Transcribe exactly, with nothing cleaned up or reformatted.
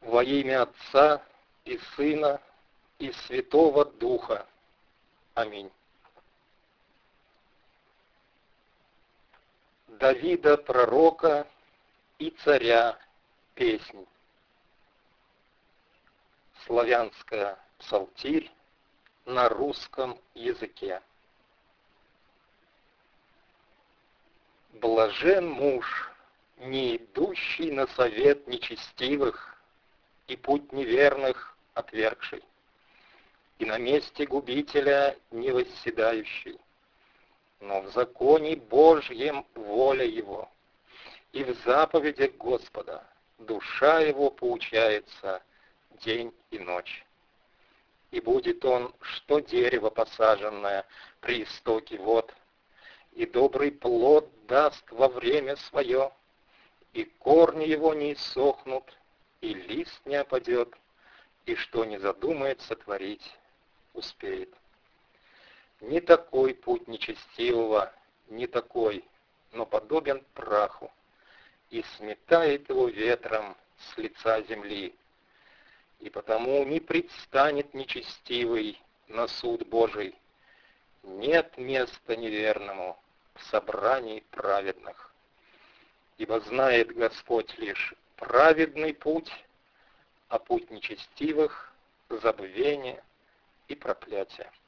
Во имя Отца и Сына и Святого Духа. Аминь. Давида пророка и царя песнь. Славянская псалтирь на русском языке. Блажен муж, не идущий на совет нечестивых и путь неверных отвергший, и на месте губителя не восседающий, но в законе Божьем воля его, и в заповедях Господа душа его поучается день и ночь. И будет он, что дерево посаженное при истоке вод, и добрый плод даст во время свое, и корни его не иссохнут, и лист не опадет, и что не задумается творить, успеет. Не такой путь нечестивого, не такой, но подобен праху, и сметает его ветром с лица земли. И потому не предстанет нечестивый на суд Божий. Нет места неверному в собрании праведных. Ибо знает Господь лишь праведный путь, а путь нечестивых — забвение и проклятие.